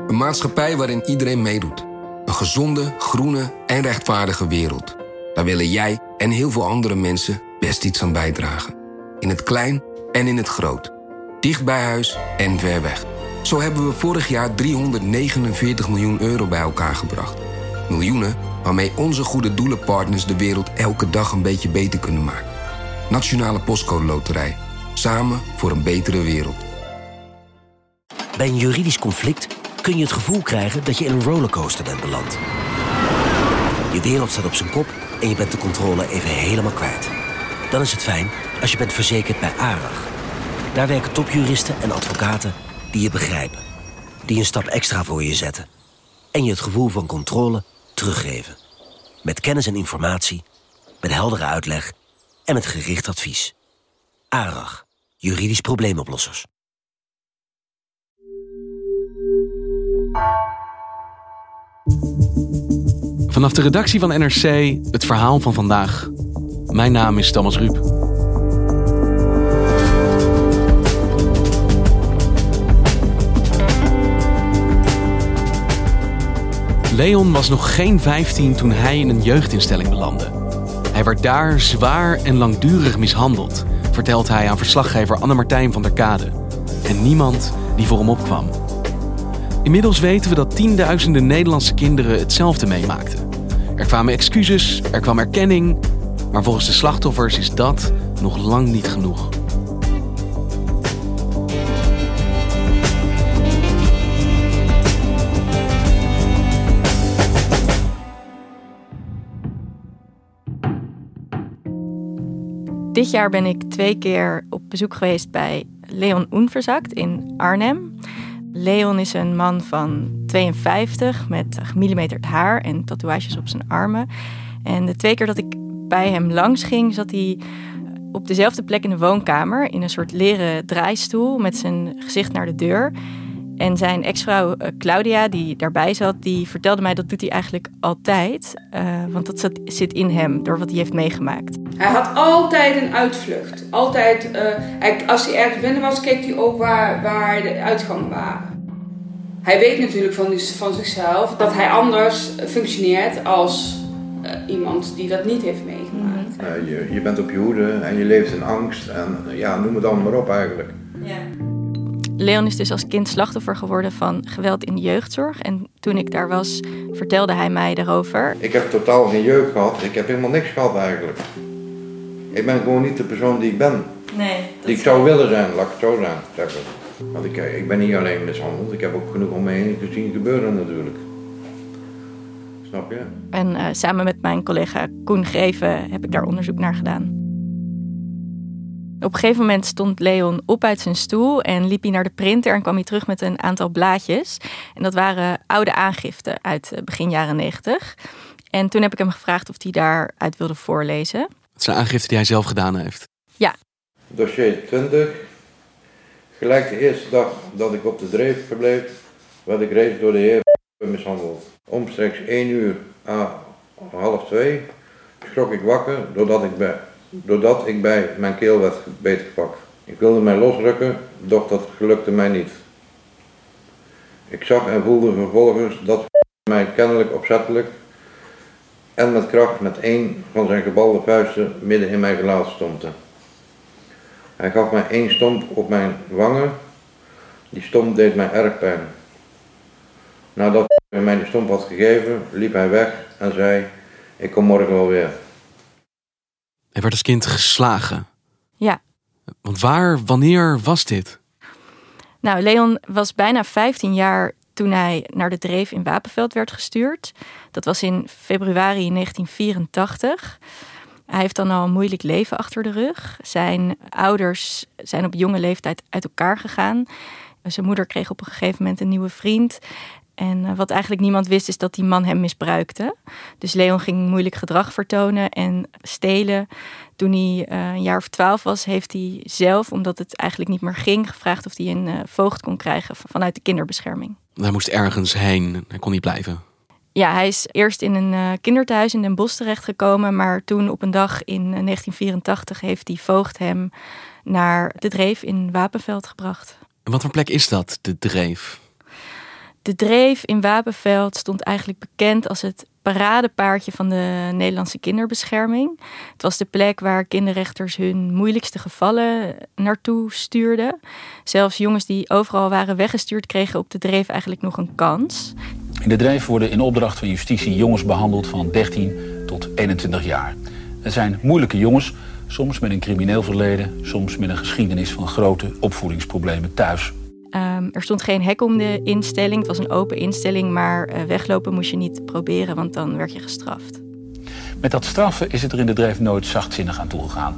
Een maatschappij waarin iedereen meedoet. Een gezonde, groene en rechtvaardige wereld. Daar willen jij en heel veel andere mensen best iets aan bijdragen. In het klein en in het groot. Dicht bij huis en ver weg. Zo hebben we vorig jaar 349 miljoen euro bij elkaar gebracht. Miljoenen waarmee onze goede doelenpartners de wereld elke dag een beetje beter kunnen maken. Nationale Postcode Loterij. Samen voor een betere wereld. Bij een juridisch conflict kun je het gevoel krijgen dat je in een rollercoaster bent beland. Je wereld staat op zijn kop en je bent de controle even helemaal kwijt. Dan is het fijn als je bent verzekerd bij ARAG. Daar werken topjuristen en advocaten die je begrijpen. Die een stap extra voor je zetten. En je het gevoel van controle teruggeven. Met kennis en informatie, met heldere uitleg en met gericht advies. ARAG, juridisch probleemoplossers. Vanaf de redactie van NRC het verhaal van vandaag. Mijn naam is Thomas Ruep. Leon was nog geen 15 toen hij in een jeugdinstelling belandde. Hij werd daar zwaar en langdurig mishandeld, vertelt hij aan verslaggever Anne-Martijn van der Kade. En niemand die voor hem opkwam. Inmiddels weten we dat tienduizenden Nederlandse kinderen hetzelfde meemaakten. Er kwamen excuses, er kwam erkenning, maar volgens de slachtoffers is dat nog lang niet genoeg. Dit jaar ben ik 2 keer op bezoek geweest bij Leon Unverzagt in Arnhem. Leon is een man van 52 met gemillimeterd haar en tatoeages op zijn armen. En de 2 keer dat ik bij hem langs ging, zat hij op dezelfde plek in de woonkamer in een soort leren draaistoel met zijn gezicht naar de deur. En zijn ex-vrouw Claudia, die daarbij zat, die vertelde mij dat doet hij eigenlijk altijd. Want dat zit in hem, door wat hij heeft meegemaakt. Hij had altijd een uitvlucht. Altijd, als hij ergens binnen was, keek hij ook waar de uitgangen waren. Hij weet natuurlijk van zichzelf dat hij anders functioneert als iemand die dat niet heeft meegemaakt. Je bent op je hoede en je leeft in angst en noem het allemaal maar op eigenlijk. Ja. Leon is dus als kind slachtoffer geworden van geweld in de jeugdzorg. En toen ik daar was, vertelde hij mij daarover. Ik heb totaal geen jeugd gehad. Ik heb helemaal niks gehad eigenlijk. Ik ben gewoon niet de persoon die ik ben. Nee. Die ik zou willen zijn, laat ik het zo zeggen. Want ik ben niet alleen mishandeld. Ik heb ook genoeg om me heen gezien gebeuren natuurlijk. Snap je? En samen met mijn collega Koen Greven heb ik daar onderzoek naar gedaan. Op een gegeven moment stond Leon op uit zijn stoel en liep hij naar de printer en kwam hij terug met een aantal blaadjes. En dat waren oude aangiften uit begin jaren 90. En toen heb ik hem gevraagd of hij daaruit wilde voorlezen. Het zijn aangiften die hij zelf gedaan heeft. Ja. Dossier 20. Gelijk de eerste dag dat ik op de dreef verbleef, werd ik reeds door de heer mishandeld. Omstreeks 1 uur à 1:30 schrok ik wakker doordat ik bij mijn keel werd beetgepakt. Ik wilde mij losrukken, doch dat gelukte mij niet. Ik zag en voelde vervolgens dat mij kennelijk opzettelijk en met kracht met 1 van zijn gebalde vuisten midden in mijn gelaat stompte. Hij gaf mij 1 stomp op mijn wangen. Die stomp deed mij erg pijn. Nadat hij mij die stomp had gegeven, liep hij weg en zei: ik kom morgen wel weer. Hij werd als kind geslagen. Ja. Want wanneer was dit? Nou, Leon was bijna 15 jaar toen hij naar de dreef in Wapenveld werd gestuurd. Dat was in februari 1984. Hij heeft dan al een moeilijk leven achter de rug. Zijn ouders zijn op jonge leeftijd uit elkaar gegaan. Zijn moeder kreeg op een gegeven moment een nieuwe vriend. En wat eigenlijk niemand wist is dat die man hem misbruikte. Dus Leon ging moeilijk gedrag vertonen en stelen. Toen hij een jaar of 12 was, heeft hij zelf, omdat het eigenlijk niet meer ging, gevraagd of hij een voogd kon krijgen vanuit de kinderbescherming. Hij moest ergens heen, hij kon niet blijven. Ja, hij is eerst in een kinderthuis in Den Bosch terechtgekomen, maar toen op een dag in 1984 heeft die voogd hem naar de dreef in Wapenveld gebracht. En wat voor plek is dat, de dreef? De Dreef in Wapenveld stond eigenlijk bekend als het paradepaardje van de Nederlandse kinderbescherming. Het was de plek waar kinderrechters hun moeilijkste gevallen naartoe stuurden. Zelfs jongens die overal waren weggestuurd kregen op de Dreef eigenlijk nog een kans. In de Dreef worden in opdracht van justitie jongens behandeld van 13 tot 21 jaar. Het zijn moeilijke jongens, soms met een crimineel verleden, soms met een geschiedenis van grote opvoedingsproblemen thuis. Er stond geen hek om de instelling. Het was een open instelling, maar weglopen moest je niet proberen, want dan werd je gestraft. Met dat straffen is het er in de Dreef nooit zachtzinnig aan toegegaan.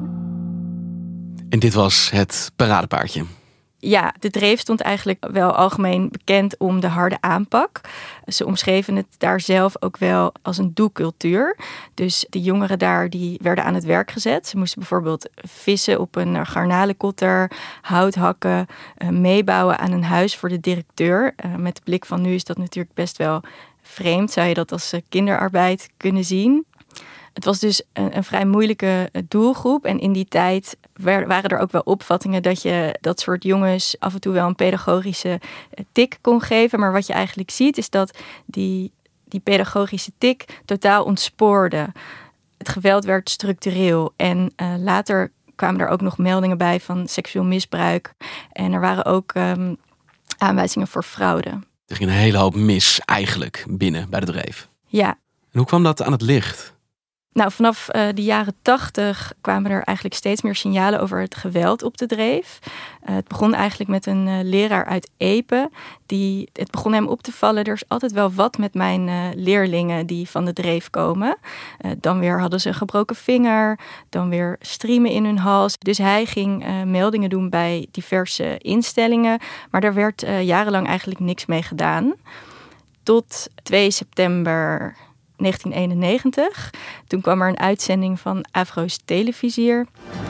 En dit was het paradepaardje. Ja, de Dreef stond eigenlijk wel algemeen bekend om de harde aanpak. Ze omschreven het daar zelf ook wel als een doe-cultuur. Dus de jongeren daar die werden aan het werk gezet. Ze moesten bijvoorbeeld vissen op een garnalenkotter, hout hakken, meebouwen aan een huis voor de directeur. Met de blik van nu is dat natuurlijk best wel vreemd. Zou je dat als kinderarbeid kunnen zien? Het was dus een vrij moeilijke doelgroep. En in die tijd waren er ook wel opvattingen dat je dat soort jongens af en toe wel een pedagogische tik kon geven. Maar wat je eigenlijk ziet is dat die pedagogische tik totaal ontspoorde. Het geweld werd structureel. En later kwamen er ook nog meldingen bij van seksueel misbruik. En er waren ook aanwijzingen voor fraude. Er ging een hele hoop mis eigenlijk binnen bij de Dreef. Ja. En hoe kwam dat aan het licht? Nou, vanaf de jaren 80 kwamen er eigenlijk steeds meer signalen over het geweld op de Dreef. Het begon eigenlijk met een leraar uit Epe. Het begon hem op te vallen, er is altijd wel wat met mijn leerlingen die van de Dreef komen. Dan weer hadden ze een gebroken vinger, dan weer striemen in hun hals. Dus hij ging meldingen doen bij diverse instellingen. Maar daar werd jarenlang eigenlijk niks mee gedaan. Tot 2 september 1991. Toen kwam er een uitzending van Avro's Televisier.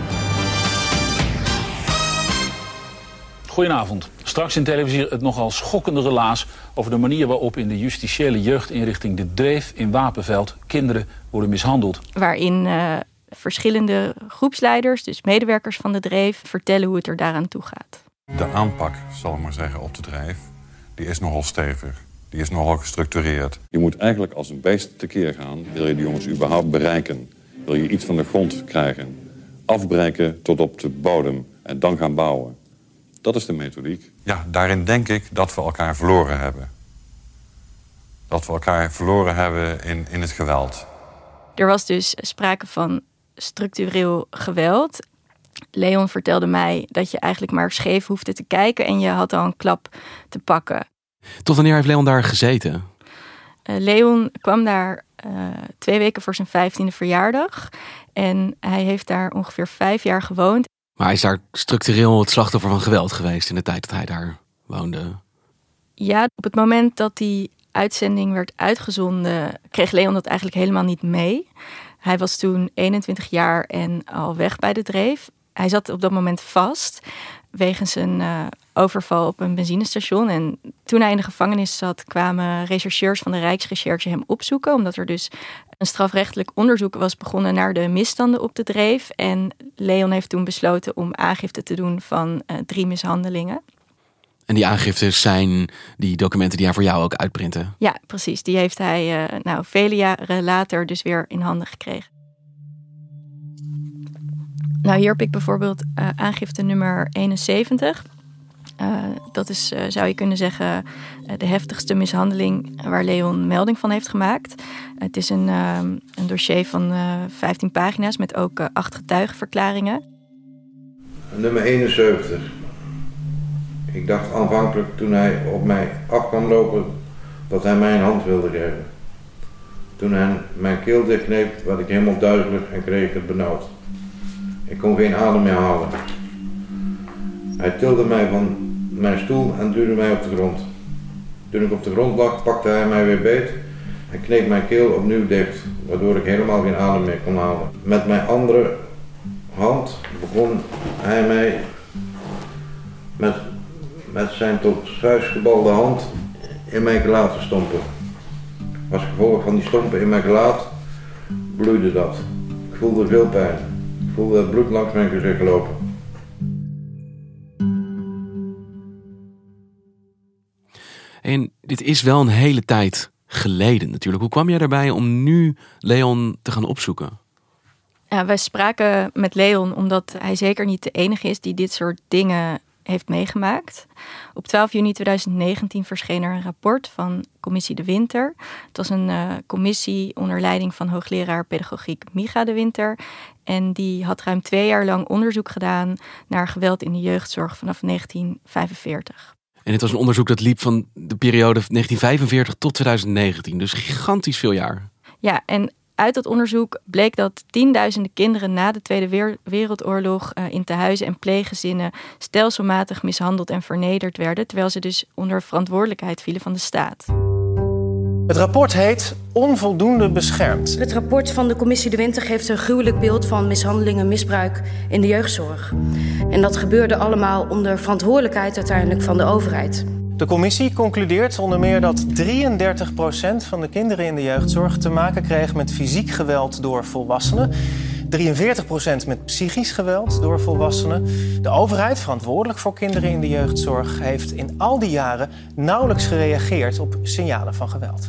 Goedenavond. Straks in Televisier het nogal schokkende relaas over de manier waarop in de justitiële jeugdinrichting De Dreef in Wapenveld kinderen worden mishandeld. Waarin verschillende groepsleiders, dus medewerkers van De Dreef, vertellen hoe het er daaraan toe gaat. De aanpak, zal ik maar zeggen, op De Dreef, die is nogal stevig. Die is nogal gestructureerd. Je moet eigenlijk als een beest tekeer gaan. Wil je de jongens überhaupt bereiken? Wil je iets van de grond krijgen? Afbreken tot op de bodem en dan gaan bouwen. Dat is de methodiek. Ja, daarin denk ik dat we elkaar verloren hebben. Dat we elkaar verloren hebben in het geweld. Er was dus sprake van structureel geweld. Leon vertelde mij dat je eigenlijk maar scheef hoefde te kijken en je had al een klap te pakken. Tot wanneer heeft Leon daar gezeten? Leon kwam daar 2 weken voor zijn 15e verjaardag. En hij heeft daar ongeveer 5 jaar gewoond. Maar hij is daar structureel het slachtoffer van geweld geweest in de tijd dat hij daar woonde? Ja, op het moment dat die uitzending werd uitgezonden, kreeg Leon dat eigenlijk helemaal niet mee. Hij was toen 21 jaar en al weg bij de Dreef. Hij zat op dat moment vast wegens een overval op een benzinestation. En toen hij in de gevangenis zat, kwamen rechercheurs van de Rijksrecherche hem opzoeken. Omdat er dus een strafrechtelijk onderzoek was begonnen naar de misstanden op de Dreef. En Leon heeft toen besloten om aangifte te doen van 3 mishandelingen. En die aangiftes zijn die documenten die hij voor jou ook uitprintte? Ja, precies. Die heeft hij vele jaren later dus weer in handen gekregen. Nou, hier heb ik bijvoorbeeld aangifte nummer 71. Dat is, zou je kunnen zeggen, de heftigste mishandeling waar Leon melding van heeft gemaakt. Het is een dossier van 15 pagina's met ook 8 getuigenverklaringen. Nummer 71. Ik dacht aanvankelijk toen hij op mij af kwam lopen dat hij mij een hand wilde geven. Toen hij mijn keel dichtkneep werd ik helemaal duizelig en kreeg het benauwd. Ik kon geen adem meer halen. Hij tilde mij van mijn stoel en duwde mij op de grond. Toen ik op de grond lag, pakte hij mij weer beet en kneep mijn keel opnieuw dicht, waardoor ik helemaal geen adem meer kon halen. Met mijn andere hand begon hij mij met zijn tot vuist gebalde hand in mijn gelaat te stompen. Als gevolg van die stompen in mijn gelaat bloeide dat. Ik voelde veel pijn. Ik voelde het bloed langs mijn gezicht lopen. En dit is wel een hele tijd geleden natuurlijk. Hoe kwam jij erbij om nu Leon te gaan opzoeken? Ja, wij spraken met Leon omdat hij zeker niet de enige is die dit soort dingen heeft meegemaakt. Op 12 juni 2019 verscheen er een rapport van Commissie De Winter. Het was een commissie onder leiding van hoogleraar pedagogiek Micha De Winter. En die had ruim 2 jaar lang onderzoek gedaan naar geweld in de jeugdzorg vanaf 1945. En dit was een onderzoek dat liep van de periode 1945 tot 2019. Dus gigantisch veel jaar. Ja, en uit dat onderzoek bleek dat tienduizenden kinderen na de Tweede Wereldoorlog in tehuizen en pleeggezinnen stelselmatig mishandeld en vernederd werden, terwijl ze dus onder verantwoordelijkheid vielen van de staat. Het rapport heet Onvoldoende beschermd. Het rapport van de Commissie De Winter geeft een gruwelijk beeld van mishandeling en misbruik in de jeugdzorg. En dat gebeurde allemaal onder verantwoordelijkheid uiteindelijk van de overheid. De commissie concludeert onder meer dat 33% van de kinderen in de jeugdzorg te maken kreeg met fysiek geweld door volwassenen. 43% met psychisch geweld door volwassenen. De overheid, verantwoordelijk voor kinderen in de jeugdzorg, heeft in al die jaren nauwelijks gereageerd op signalen van geweld.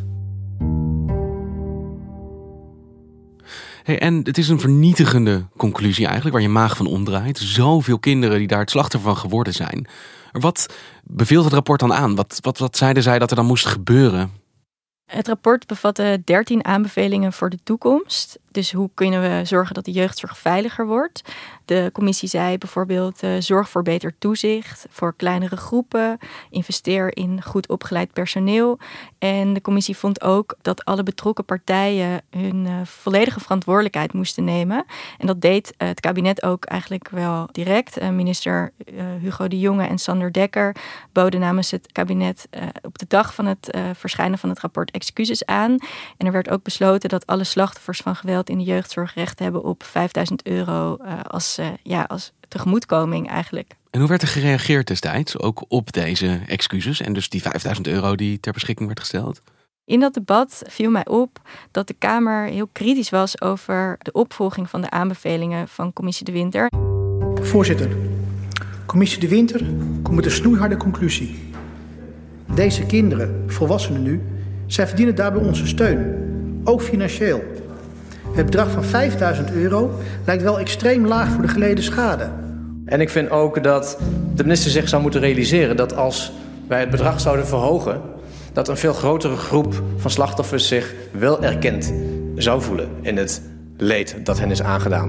Hey, en het is een vernietigende conclusie eigenlijk, waar je maag van omdraait. Zoveel kinderen die daar het slachtoffer van geworden zijn. Wat beveelt het rapport dan aan? Wat zeiden zij dat er dan moest gebeuren? Het rapport bevatte 13 aanbevelingen voor de toekomst. Dus hoe kunnen we zorgen dat de jeugdzorg veiliger wordt? De commissie zei bijvoorbeeld zorg voor beter toezicht, voor kleinere groepen, investeer in goed opgeleid personeel. En de commissie vond ook dat alle betrokken partijen hun volledige verantwoordelijkheid moesten nemen. En dat deed het kabinet ook eigenlijk wel direct. Minister Hugo de Jonge en Sander Dekker boden namens het kabinet op de dag van het verschijnen van het rapport excuses aan. En er werd ook besloten dat alle slachtoffers van geweld in de jeugdzorg recht hebben op €5.000 als tegemoetkoming eigenlijk. En hoe werd er gereageerd destijds ook op deze excuses en dus die €5.000 die ter beschikking werd gesteld? In dat debat viel mij op dat de Kamer heel kritisch was over de opvolging van de aanbevelingen van Commissie De Winter. Voorzitter, Commissie De Winter komt met een snoeiharde conclusie. Deze kinderen, volwassenen nu, zij verdienen daarbij onze steun, ook financieel. Het bedrag van €5.000 lijkt wel extreem laag voor de geleden schade. En ik vind ook dat de minister zich zou moeten realiseren dat als wij het bedrag zouden verhogen, dat een veel grotere groep van slachtoffers zich wel erkend zou voelen in het leed dat hen is aangedaan.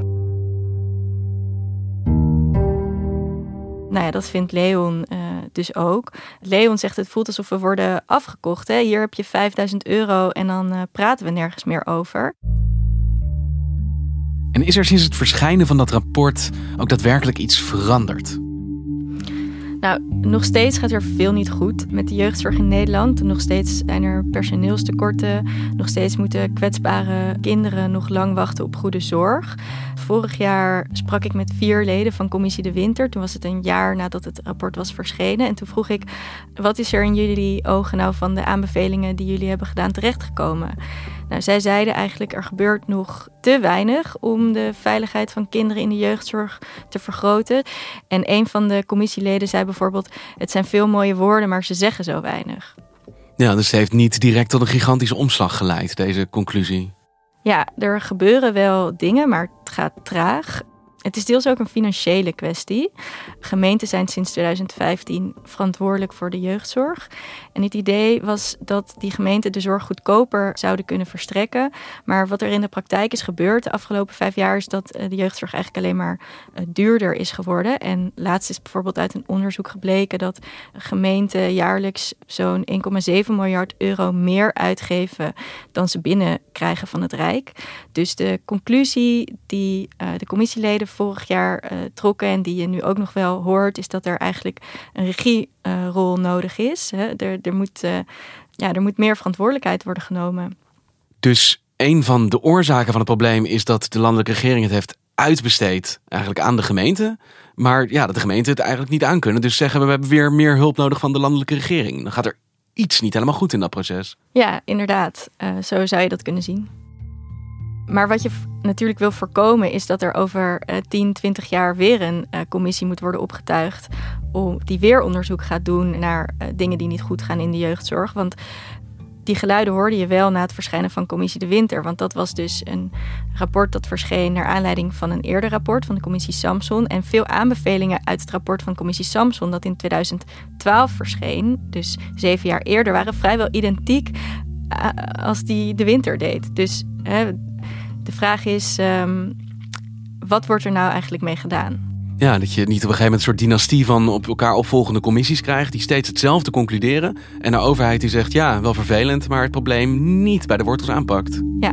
Nou ja, dat vindt Leon dus ook. Leon zegt het voelt alsof we worden afgekocht. Hè? Hier heb je €5.000 en dan praten we nergens meer over. En is er sinds het verschijnen van dat rapport ook daadwerkelijk iets veranderd? Nou, nog steeds gaat er veel niet goed met de jeugdzorg in Nederland. Nog steeds zijn er personeelstekorten. Nog steeds moeten kwetsbare kinderen nog lang wachten op goede zorg. Vorig jaar sprak ik met 4 leden van Commissie De Winter. Toen was het een jaar nadat het rapport was verschenen. En toen vroeg ik, wat is er in jullie ogen nou van de aanbevelingen die jullie hebben gedaan terechtgekomen? Nou, zij zeiden eigenlijk, er gebeurt nog te weinig om de veiligheid van kinderen in de jeugdzorg te vergroten. En een van de commissieleden zei bijvoorbeeld, het zijn veel mooie woorden, maar ze zeggen zo weinig. Ja, dus het heeft niet direct tot een gigantische omslag geleid, deze conclusie. Ja, er gebeuren wel dingen, maar het gaat traag. Het is deels ook een financiële kwestie. Gemeenten zijn sinds 2015 verantwoordelijk voor de jeugdzorg. En het idee was dat die gemeenten de zorg goedkoper zouden kunnen verstrekken. Maar wat er in de praktijk is gebeurd de afgelopen 5 jaar is dat de jeugdzorg eigenlijk alleen maar duurder is geworden. En laatst is bijvoorbeeld uit een onderzoek gebleken dat gemeenten jaarlijks zo'n €1,7 miljard meer uitgeven dan ze binnenkrijgen van het Rijk. Dus de conclusie die de commissieleden vorig jaar trokken en die je nu ook nog wel hoort, is dat er eigenlijk een regierol nodig is. Er moet meer verantwoordelijkheid worden genomen. Dus een van de oorzaken van het probleem is dat de landelijke regering het heeft uitbesteed eigenlijk aan de gemeente. Maar ja, dat de gemeenten het eigenlijk niet aankunnen. Dus zeggen we hebben weer meer hulp nodig van de landelijke regering. Dan gaat er iets niet helemaal goed in dat proces. Ja, inderdaad. Zo zou je dat kunnen zien. Maar wat je natuurlijk wil voorkomen is dat er over 10, 20 jaar weer een commissie moet worden opgetuigd die weer onderzoek gaat doen naar dingen die niet goed gaan in de jeugdzorg. Want die geluiden hoorde je wel na het verschijnen van Commissie De Winter. Want dat was dus een rapport dat verscheen naar aanleiding van een eerder rapport van de Commissie Samson. En veel aanbevelingen uit het rapport van Commissie Samson dat in 2012 verscheen, dus 7 jaar eerder, waren vrijwel identiek als die De Winter deed. Dus de vraag is, wat wordt er nou eigenlijk mee gedaan? Ja, dat je niet op een gegeven moment een soort dynastie van op elkaar opvolgende commissies krijgt die steeds hetzelfde concluderen. En de overheid die zegt, ja, wel vervelend, maar het probleem niet bij de wortels aanpakt. Ja.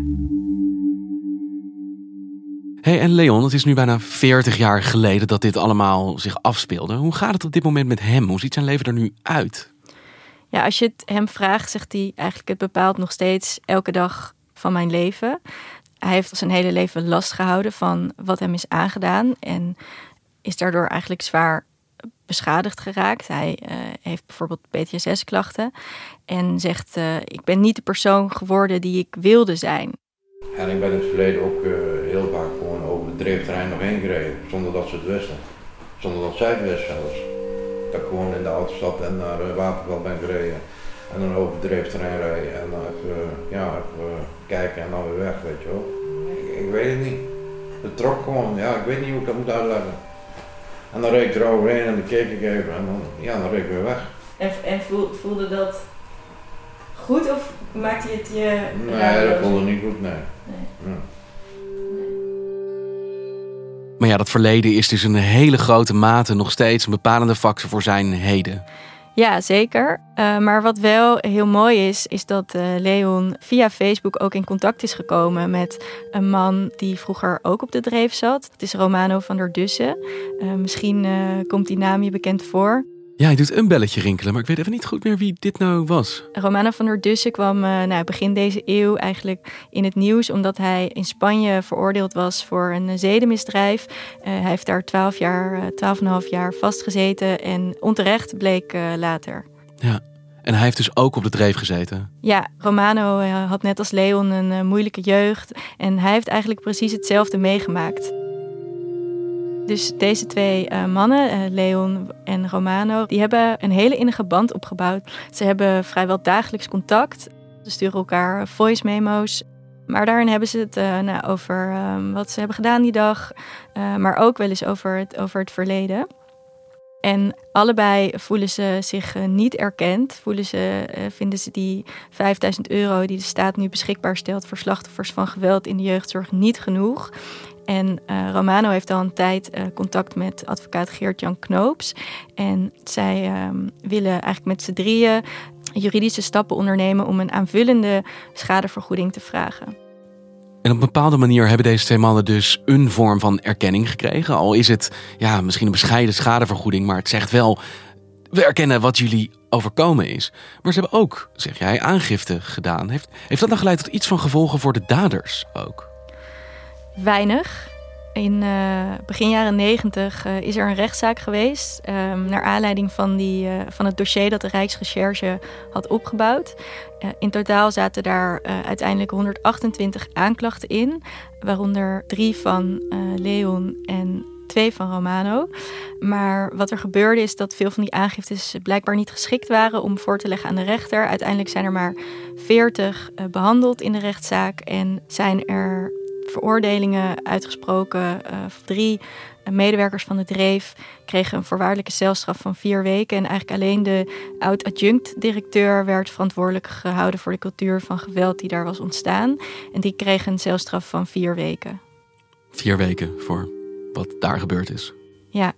Hey, en Leon, het is nu bijna 40 jaar geleden dat dit allemaal zich afspeelde. Hoe gaat het op dit moment met hem? Hoe ziet zijn leven er nu uit? Ja, als je het hem vraagt, zegt hij eigenlijk, het bepaalt nog steeds elke dag van mijn leven. Hij heeft zijn hele leven last gehouden van wat hem is aangedaan en is daardoor eigenlijk zwaar beschadigd geraakt. Hij heeft bijvoorbeeld PTSS-klachten en zegt, ik ben niet de persoon geworden die ik wilde zijn. En ik ben in het verleden ook heel vaak gewoon over het dreefterrein nog heen gereden, zonder dat ze het wisten. Zonder dat zij het wisten zelfs. Dat ik gewoon in de auto stapte en naar Wapenveld ben gereden. En dan over het dreefterrein rijden en dan even kijken en dan weer weg, weet je wel. Ik weet het niet. Het trok gewoon, ik weet niet hoe ik dat moet uitleggen. En dan reed ik er overheen en dan keek ik even en dan reed ik weer weg. En voelde dat goed of maakte je het je... Nee, dat voelde niet goed, nee. Ja. Maar ja, dat verleden is dus in een hele grote mate nog steeds een bepalende factor voor zijn heden. Ja, zeker. Maar wat wel heel mooi is dat Leon via Facebook ook in contact is gekomen met een man die vroeger ook op de dreef zat. Het is Romano van der Dussen. Misschien komt die naam je bekend voor. Ja, hij doet een belletje rinkelen, maar ik weet even niet goed meer wie dit nou was. Romano van der Dussen kwam begin deze eeuw eigenlijk in het nieuws omdat hij in Spanje veroordeeld was voor een zedenmisdrijf. Hij heeft daar 12,5 jaar vastgezeten en onterecht bleek later. Ja, en hij heeft dus ook op de dreef gezeten. Ja, Romano had net als Leon een moeilijke jeugd en hij heeft eigenlijk precies hetzelfde meegemaakt. Dus deze twee mannen, Leon en Romano, die hebben een hele innige band opgebouwd. Ze hebben vrijwel dagelijks contact. Ze sturen elkaar voice memo's. Maar daarin hebben ze het over wat ze hebben gedaan die dag. Maar ook wel eens over het verleden. En allebei voelen ze zich niet erkend. Vinden ze die €5.000 die de staat nu beschikbaar stelt voor slachtoffers van geweld in de jeugdzorg niet genoeg. En Romano heeft al een tijd contact met advocaat Geert-Jan Knoops. En zij willen eigenlijk met z'n drieën juridische stappen ondernemen om een aanvullende schadevergoeding te vragen. En op een bepaalde manier hebben deze twee mannen dus een vorm van erkenning gekregen. Al is het misschien een bescheiden schadevergoeding, maar het zegt wel, we erkennen wat jullie overkomen is. Maar ze hebben ook, zeg jij, aangifte gedaan. Heeft dat dan geleid tot iets van gevolgen voor de daders ook? Weinig. In begin jaren 90 is er een rechtszaak geweest naar aanleiding van het dossier dat de Rijksrecherche had opgebouwd. In totaal zaten daar uiteindelijk 128 aanklachten in, waaronder 3 van Leon en 2 van Romano. Maar wat er gebeurde is dat veel van die aangiftes blijkbaar niet geschikt waren om voor te leggen aan de rechter. Uiteindelijk zijn er maar 40 behandeld in de rechtszaak en zijn er veroordelingen uitgesproken. 3 medewerkers van de dreef kregen een voorwaardelijke celstraf van 4 weken. En eigenlijk alleen de oud-adjunct-directeur werd verantwoordelijk gehouden voor de cultuur van geweld die daar was ontstaan. En die kregen een celstraf van 4 weken. 4 weken voor wat daar gebeurd is. Ja.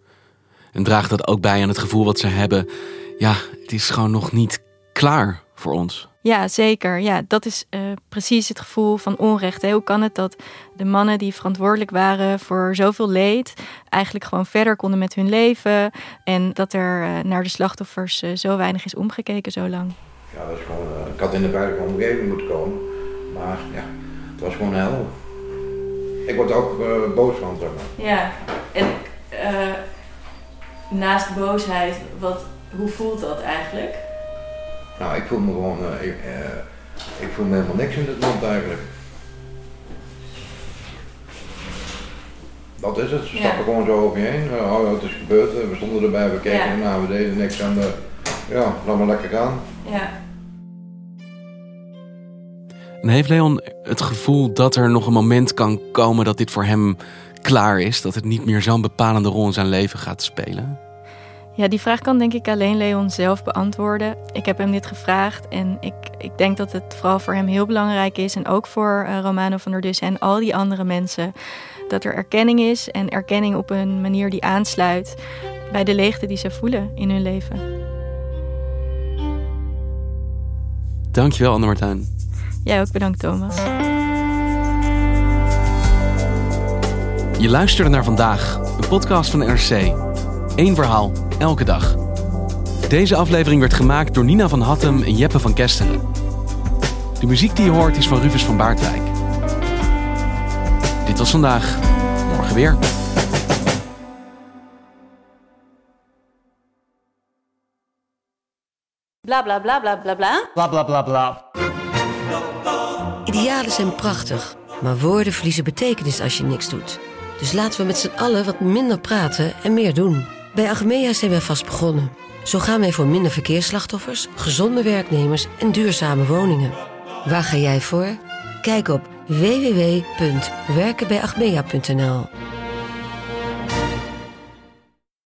En draagt dat ook bij aan het gevoel wat ze hebben? Ja, het is gewoon nog niet klaar voor ons. Ja, zeker. Ja, dat is precies het gevoel van onrecht. Hè. Hoe kan het dat de mannen die verantwoordelijk waren voor zoveel leed eigenlijk gewoon verder konden met hun leven en dat er naar de slachtoffers zo weinig is omgekeken zo lang? Ja, dat is gewoon, ik had in de veilige omgeving moeten komen, maar ja, het was gewoon hel. Ik word ook boos van, zeg maar. Ja, en naast boosheid, hoe voelt dat eigenlijk? Nou, ik voel me gewoon, ik voel me helemaal niks in dit land eigenlijk. Dat is het, ze stappen gewoon zo over je heen. Het is gebeurd, we stonden erbij, we keken ernaar, we deden niks en laat maar lekker gaan. Ja. En heeft Leon het gevoel dat er nog een moment kan komen dat dit voor hem klaar is? Dat het niet meer zo'n bepalende rol in zijn leven gaat spelen? Ja, die vraag kan denk ik alleen Leon zelf beantwoorden. Ik heb hem dit gevraagd en ik denk dat het vooral voor hem heel belangrijk is. En ook voor Romano van der Dussen en al die andere mensen. Dat er erkenning is en erkenning op een manier die aansluit bij de leegte die ze voelen in hun leven. Dankjewel, Anne-Martijn. Jij ook bedankt, Thomas. Je luisterde naar Vandaag, een podcast van NRC. 1 verhaal, elke dag. Deze aflevering werd gemaakt door Nina van Hattem en Jeppe van Kesteren. De muziek die je hoort is van Rufus van Baardwijk. Dit was Vandaag, morgen weer. Bla bla bla bla bla bla. Bla bla bla bla. Idealen zijn prachtig, maar woorden verliezen betekenis als je niks doet. Dus laten we met z'n allen wat minder praten en meer doen. Bij Achmea zijn we vast begonnen. Zo gaan wij voor minder verkeersslachtoffers, gezonde werknemers en duurzame woningen. Waar ga jij voor? Kijk op www.werkenbijachmea.nl.